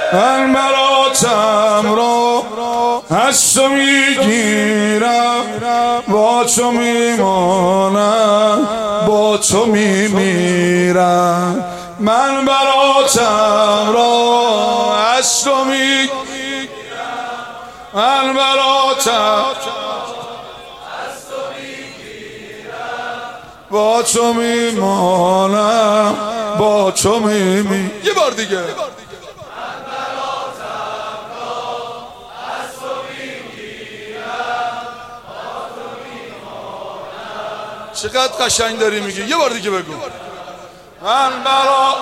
من براتم را از تو میگیرم، با تو میمانم، با تو میمیرم. من براتم را از تو میگیرم، من براتم از تو میگیرم، با تو میمانم، با تو میمیرم. یه بار دیگه. چقدر قشنگ داری میگی. یه بار دیگه بگو. من براتم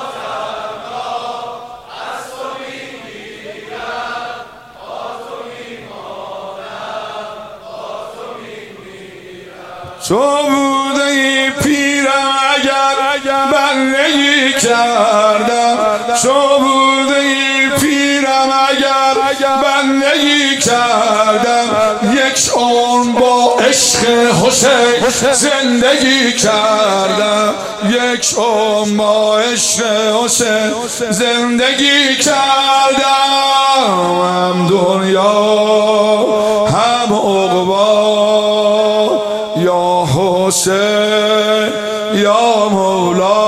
از تو میگیرم، با تو میمانم، با تو میمیرم. تو بوده ای پیرم اگر بندگی کردم، تو بوده ای پیرم اگر بندگی کردم. یک عمر با عشق حسین زندگی کردم، یک عمر با عشق حسین زندگی کردم. هم دنیا هم عقبا، یا حسین یا مولا.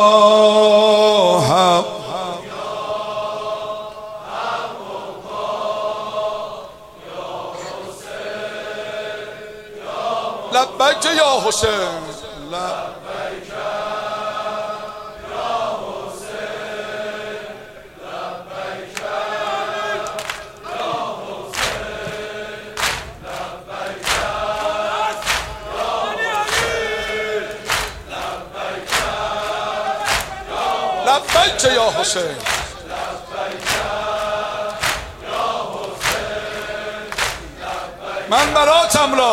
لبیک یا حسین، لبیک یا حسین، لبیک یا حسین، لبیک یا علی، لبیک یا حسین، لبیک یا حسین. من براتم را،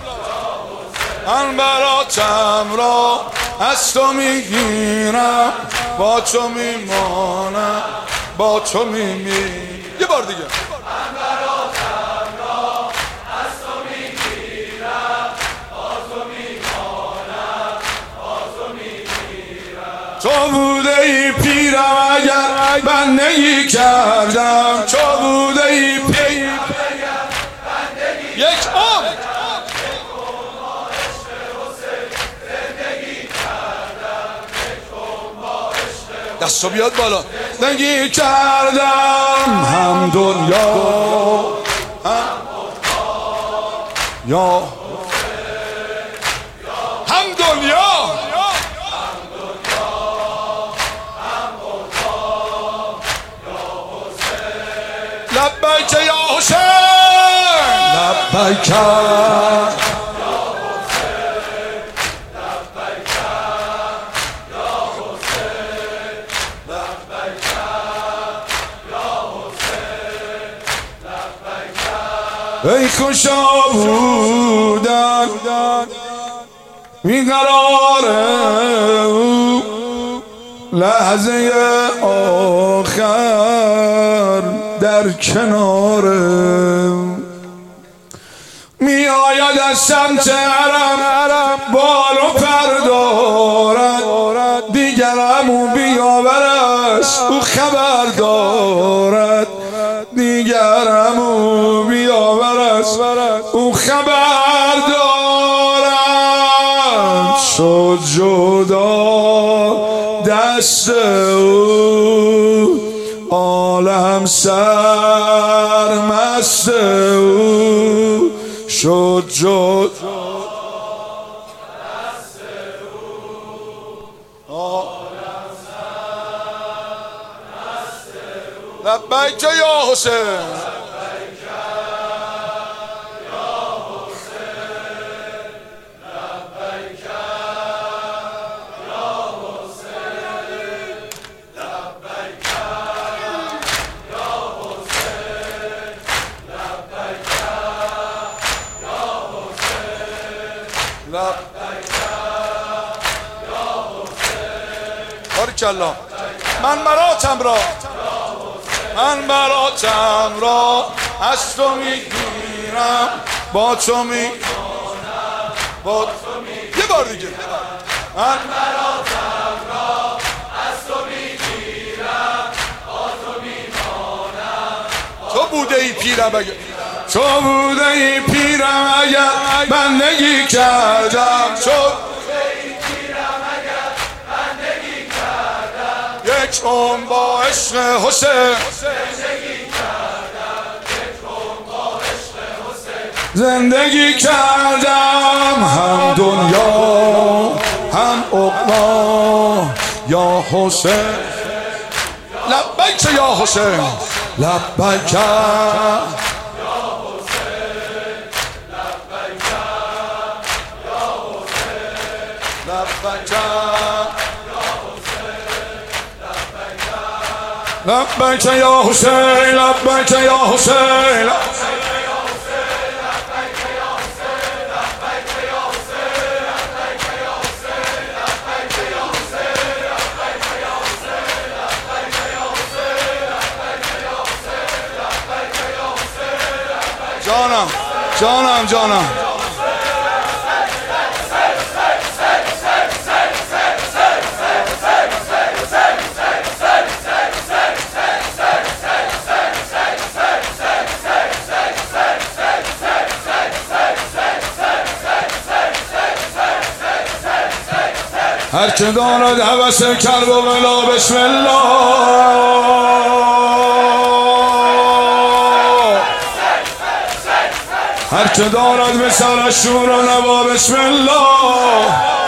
من براتم را از تو میگیرم، با تو میمانم، با تو میمیرم. یه بار دیگه. من براتم را از تو میگیرم، با تو میمانم، با تو میمیرم. تو بوده ای پیرم اگر بندگی کردم، تو بوده ای پیرم اگر بندگی یک عمر دستو بیاد بالا زندگی کردم. هم دنیا هم یا هم دنیا لبیک یا حسین، لبیک ای خوشا بودن بیقرار او، لحظه آخر در کنار می آید از سمت حرم، بال و پر دارد، دیگرمو بیاورست او خبر دارد، دیگرمو بیاورست او خبر دارد. شد جدا دست او، عالم سرمست او، شد جدا دست او، عالم سرمست او. لبیک یا حسین، باریکالله. من براتم را، من براتم را از تو میگیرم، با تو میمانم، با تو میمیرم. یه بار دیگه. من براتم را از تو میگیرم، با تو میمانم، بوده ای پیرم اگر تو بوده ای پیرم اگر بندگی کردم تو یک عمر با عشق حسین زندگی کردم هم دنیا هم عقبا یا حسین لبیک یا حسین لبیک یا حسین لبیک لبیک یا حسین لبیک یا حسین جانم جانم جانم هر که دارد هوس کرب و بلا بسم الله هر که دارد به سرش شور و نوا بسم الله